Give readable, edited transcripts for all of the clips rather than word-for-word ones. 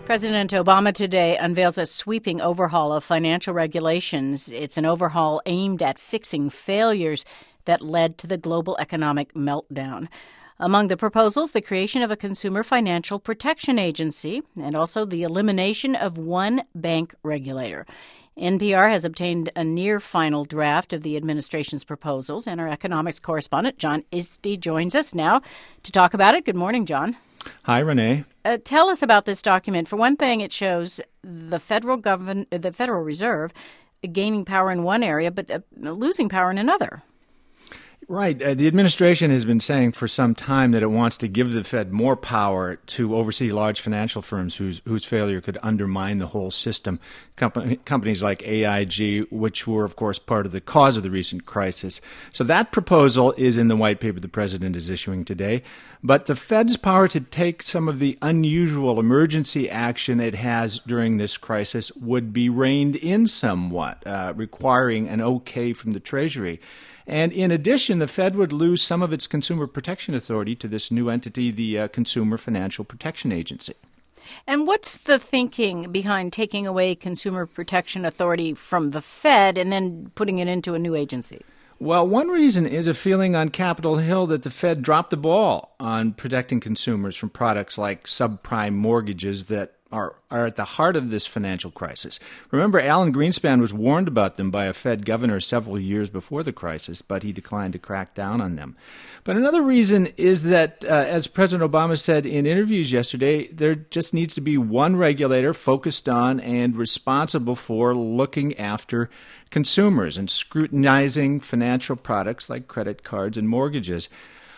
President Obama today unveils a sweeping overhaul of financial regulations. It's an overhaul aimed at fixing failures that led to the global economic meltdown. Among the proposals, the creation of a consumer financial protection agency and also the elimination of one bank regulator. NPR has obtained a near-final draft of the administration's proposals, and our economics correspondent, John Isty, joins us now to talk about it. Good morning, John. Hi, Renee. Tell us about this document. For one thing, it shows the Federal Reserve gaining power in one area, but losing power in another. Right. The administration has been saying for some time that it wants to give the Fed more power to oversee large financial firms whose failure could undermine the whole system. Companies like AIG, which were, of course, part of the cause of the recent crisis. So that proposal is in the white paper the president is issuing today. But the Fed's power to take some of the unusual emergency action it has during this crisis would be reined in somewhat, requiring an okay from the Treasury. And in addition, the Fed would lose some of its consumer protection authority to this new entity, the Consumer Financial Protection Agency. And what's the thinking behind taking away consumer protection authority from the Fed and then putting it into a new agency? Well, one reason is a feeling on Capitol Hill that the Fed dropped the ball on protecting consumers from products like subprime mortgages that are at the heart of this financial crisis. Remember, Alan Greenspan was warned about them by a Fed governor several years before the crisis, but he declined to crack down on them. But another reason is that, as President Obama said in interviews yesterday, there just needs to be one regulator focused on and responsible for looking after consumers and scrutinizing financial products like credit cards and mortgages.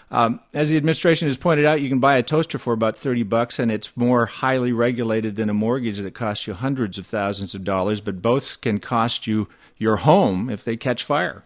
As the administration has pointed out, you can buy a toaster for about $30, and it's more highly regulated than a mortgage that costs you hundreds of thousands of dollars, but both can cost you your home if they catch fire.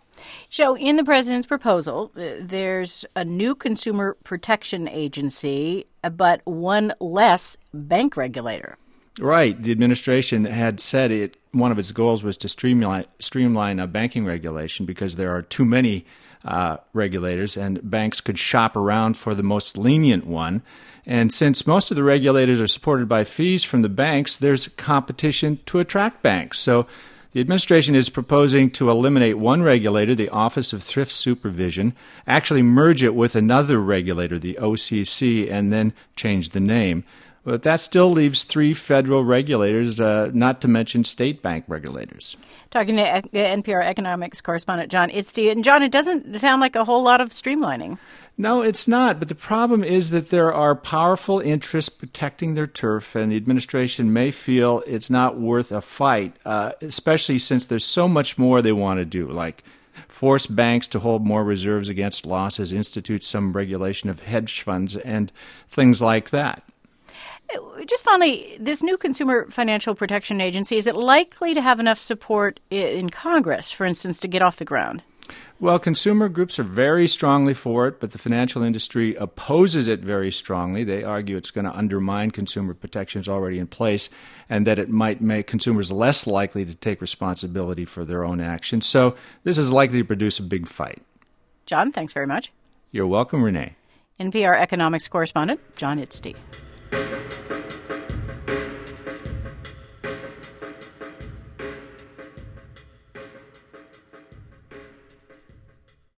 So in the president's proposal, there's a new consumer protection agency, but one less bank regulator. Right. The administration had said one of its goals was to streamline banking regulation because there are too many regulators, and banks could shop around for the most lenient one. And since most of the regulators are supported by fees from the banks, there's competition to attract banks. So the administration is proposing to eliminate one regulator, the Office of Thrift Supervision, actually merge it with another regulator, the OCC, and then change the name. But that still leaves three federal regulators, not to mention state bank regulators. Talking to NPR economics correspondent John Isty. And John, it doesn't sound like a whole lot of streamlining. No, it's not. But the problem is that there are powerful interests protecting their turf, and the administration may feel it's not worth a fight, especially since there's so much more they want to do, like force banks to hold more reserves against losses, institute some regulation of hedge funds, and things like that. Just finally, this new Consumer Financial Protection Agency, is it likely to have enough support in Congress, for instance, to get off the ground? Well, consumer groups are very strongly for it, but the financial industry opposes it very strongly. They argue it's going to undermine consumer protections already in place and that it might make consumers less likely to take responsibility for their own actions. So this is likely to produce a big fight. John, thanks very much. You're welcome, Renee. NPR economics correspondent John Isty.